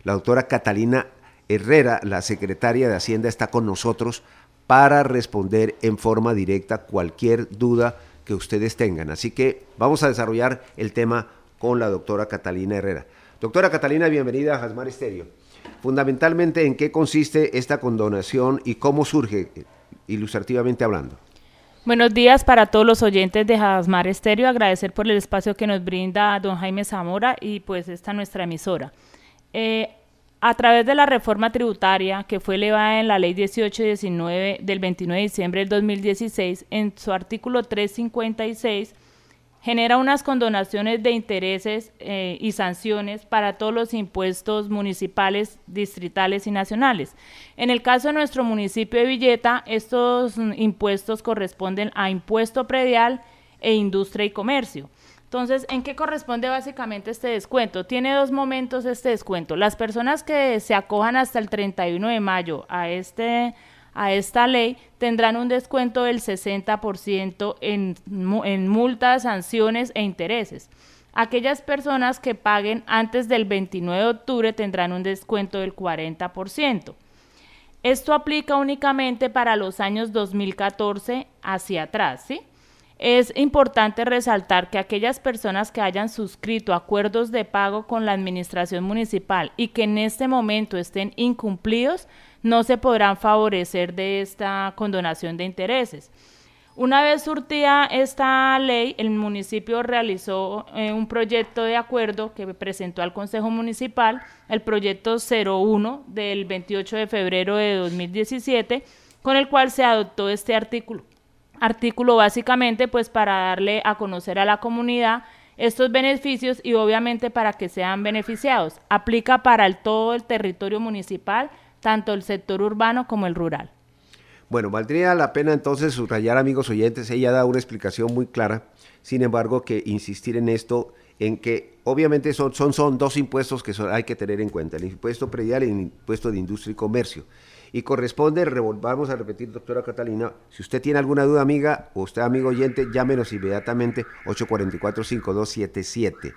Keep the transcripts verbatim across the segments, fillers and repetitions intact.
La doctora Catalina Herrera, la secretaria de Hacienda, está con nosotros para responder en forma directa cualquier duda que ustedes tengan. Así que vamos a desarrollar el tema con la doctora Catalina Herrera. Doctora Catalina, bienvenida a Jasmar Estéreo. Fundamentalmente, ¿en qué consiste esta condonación y cómo surge, ilustrativamente hablando? Buenos días para todos los oyentes de Jasmar Estéreo. Agradecer por el espacio que nos brinda don Jaime Zamora y pues esta nuestra emisora. Eh, a través de la reforma tributaria que fue elevada en la ley dieciocho diecinueve del veintinueve de diciembre del dos mil dieciséis, en su artículo trescientos cincuenta y seis, genera unas condonaciones de intereses eh, y sanciones para todos los impuestos municipales, distritales y nacionales. En el caso de nuestro municipio de Villeta, estos impuestos corresponden a impuesto predial e industria y comercio. Entonces, ¿en qué corresponde básicamente este descuento? Tiene dos momentos este descuento. Las personas que se acojan hasta el treinta y uno de mayo a este a esta ley tendrán un descuento del sesenta por ciento en, en multas, sanciones e intereses. Aquellas personas que paguen antes del veintinueve de octubre tendrán un descuento del cuarenta por ciento. Esto aplica únicamente para los años dos mil catorce hacia atrás, ¿sí? Es importante resaltar que aquellas personas que hayan suscrito acuerdos de pago con la administración municipal y que en este momento estén incumplidos, no se podrán favorecer de esta condonación de intereses. Una vez surtida esta ley, el municipio realizó eh, un proyecto de acuerdo que presentó al Consejo Municipal, el proyecto cero uno del veintiocho de febrero de dos mil diecisiete, con el cual se adoptó este artículo. Artículo básicamente pues para darle a conocer a la comunidad estos beneficios y obviamente para que sean beneficiados. Aplica para el, todo el territorio municipal, tanto el sector urbano como el rural. Bueno, valdría la pena entonces subrayar, amigos oyentes, ella da una explicación muy clara, sin embargo que insistir en esto, en que obviamente son, son, son dos impuestos que son, hay que tener en cuenta, el impuesto predial y el impuesto de industria y comercio. Y corresponde, vamos a repetir, doctora Catalina, si usted tiene alguna duda, amiga, o usted, amigo oyente, llámenos inmediatamente ocho cuatro cuatro, cinco dos siete siete.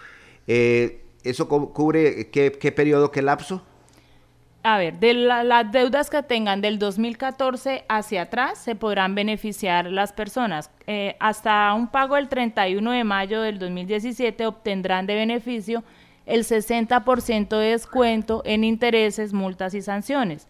Eh, ¿Eso cubre qué, qué periodo, qué lapso? A ver, de la, las deudas que tengan del dos mil catorce hacia atrás se podrán beneficiar las personas. Eh, hasta un pago del treinta y uno de mayo del dos mil diecisiete obtendrán de beneficio el sesenta por ciento de descuento en intereses, multas y sanciones.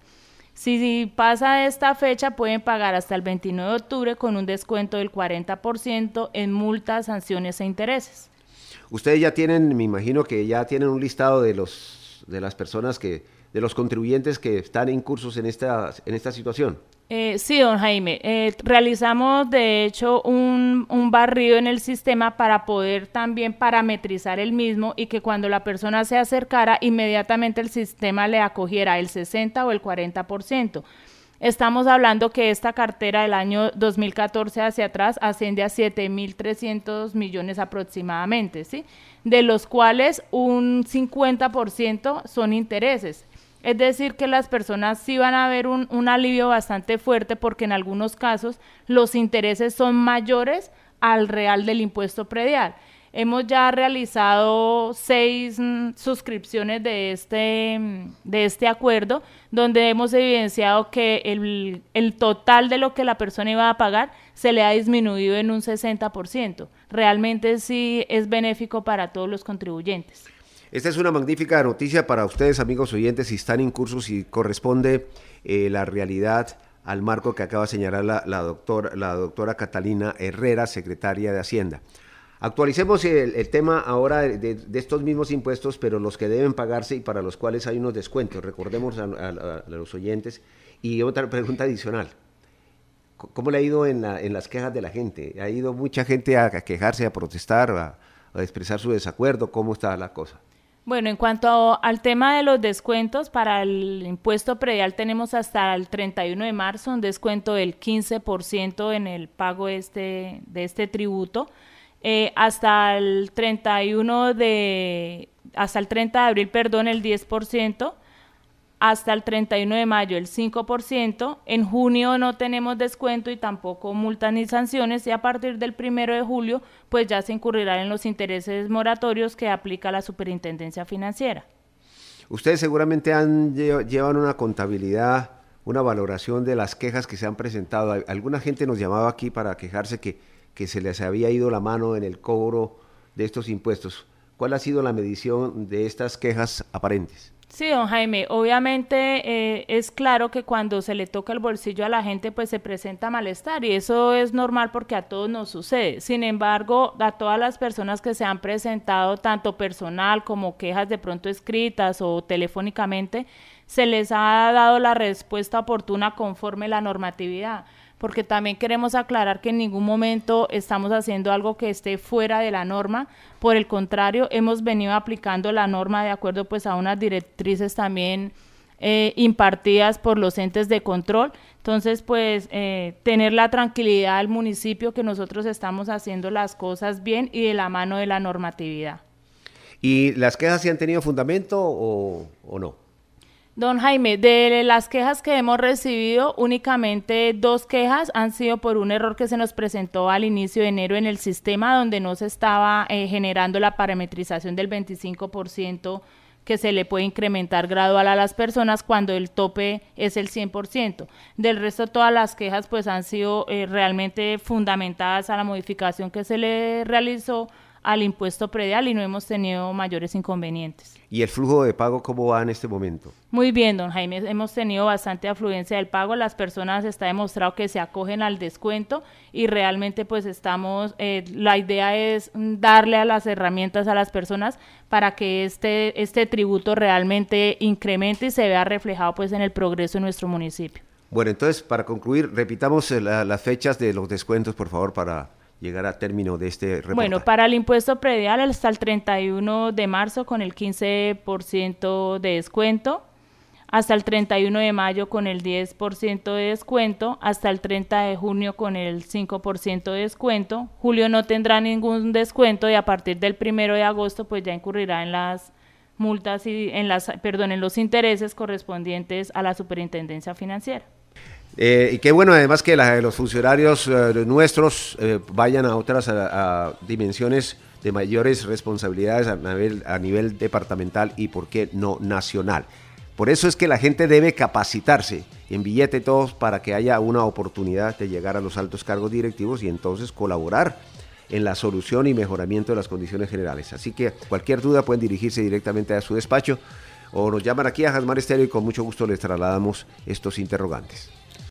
Si pasa esta fecha pueden pagar hasta el veintinueve de octubre con un descuento del cuarenta por ciento en multas, sanciones e intereses. Ustedes ya tienen, me imagino que ya tienen un listado de los de las personas que, de los contribuyentes que están incursos en esta, en esta situación. Eh, sí, don Jaime, eh, realizamos de hecho un, un barrido en el sistema para poder también parametrizar el mismo y que cuando la persona se acercara inmediatamente el sistema le acogiera el sesenta o el cuarenta por ciento. Estamos hablando que esta cartera del año dos mil catorce hacia atrás asciende a siete mil trescientos millones aproximadamente, ¿sí? De los cuales un cincuenta por ciento son intereses. Es decir, que las personas sí van a ver un, un alivio bastante fuerte porque en algunos casos los intereses son mayores al real del impuesto predial. Hemos ya realizado seis mm, suscripciones de este, de este acuerdo, donde hemos evidenciado que el, el total de lo que la persona iba a pagar se le ha disminuido en un sesenta por ciento. Realmente sí es benéfico para todos los contribuyentes. Esta es una magnífica noticia para ustedes, amigos oyentes, si están incursos y corresponde eh, la realidad al marco que acaba de señalar la, la, doctor, la doctora Catalina Herrera, secretaria de Hacienda. Actualicemos el, el tema ahora de, de, de estos mismos impuestos, pero los que deben pagarse y para los cuales hay unos descuentos. Recordemos a, a, a los oyentes. Y otra pregunta adicional. ¿Cómo le ha ido en, la, en las quejas de la gente? ¿Ha ido mucha gente a, a quejarse, a protestar, a, a expresar su desacuerdo? ¿Cómo está la cosa? Bueno, en cuanto a, al tema de los descuentos, para el impuesto predial tenemos hasta el treinta y uno de marzo un descuento del quince por ciento en el pago este, de este tributo. Eh, hasta el treinta y uno de, hasta el treinta de abril, perdón, el diez por ciento. Hasta el treinta y uno de mayo el cinco por ciento, en junio no tenemos descuento y tampoco multas ni sanciones y a partir del primero de julio pues ya se incurrirán en los intereses moratorios que aplica la Superintendencia Financiera. Ustedes seguramente han llevan una contabilidad, una valoración de las quejas que se han presentado. Alguna gente nos llamaba aquí para quejarse que, que se les había ido la mano en el cobro de estos impuestos. ¿Cuál ha sido la medición de estas quejas aparentes? Sí, don Jaime, obviamente eh, es claro que cuando se le toca el bolsillo a la gente pues se presenta malestar y eso es normal porque a todos nos sucede. Sin embargo, a todas las personas que se han presentado, tanto personal como quejas de pronto escritas o telefónicamente, se les ha dado la respuesta oportuna conforme la normatividad, porque también queremos aclarar que en ningún momento estamos haciendo algo que esté fuera de la norma. Por el contrario, hemos venido aplicando la norma de acuerdo pues a unas directrices también eh, impartidas por los entes de control. Entonces, pues, eh, tener la tranquilidad al municipio que nosotros estamos haciendo las cosas bien y de la mano de la normatividad. ¿Y las quejas sí han tenido fundamento o, o no? Don Jaime, de las quejas que hemos recibido, únicamente dos quejas han sido por un error que se nos presentó al inicio de enero en el sistema, donde no se estaba eh, generando la parametrización del veinticinco por ciento que se le puede incrementar gradual a las personas cuando el tope es el cien por ciento. Del resto, todas las quejas pues han sido eh, realmente fundamentadas a la modificación que se le realizó al impuesto predial y no hemos tenido mayores inconvenientes. ¿Y el flujo de pago cómo va en este momento? Muy bien, don Jaime, hemos tenido bastante afluencia del pago, las personas está demostrado que se acogen al descuento y realmente pues estamos, eh, la idea es darle a las herramientas a las personas para que este, este tributo realmente incremente y se vea reflejado pues en el progreso de nuestro municipio. Bueno, entonces para concluir, repitamos la, las fechas de los descuentos, por favor, para llegar a término de este reportaje. Bueno, para el impuesto predial hasta el treinta y uno de marzo con el quince por ciento de descuento, hasta el treinta y uno de mayo con el diez por ciento de descuento, hasta el treinta de junio con el cinco por ciento de descuento, julio no tendrá ningún descuento y a partir del primero de agosto pues ya incurrirá en las multas y en las, perdón, en los intereses correspondientes a la Superintendencia Financiera. Eh, y qué bueno además que la, los funcionarios eh, nuestros eh, vayan a otras a, a dimensiones de mayores responsabilidades a nivel, a nivel departamental y por qué no nacional. Por eso es que la gente debe capacitarse en billete todos para que haya una oportunidad de llegar a los altos cargos directivos y entonces colaborar en la solución y mejoramiento de las condiciones generales. Así que cualquier duda pueden dirigirse directamente a su despacho o nos llaman aquí a Jasmar Estéreo y con mucho gusto les trasladamos estos interrogantes.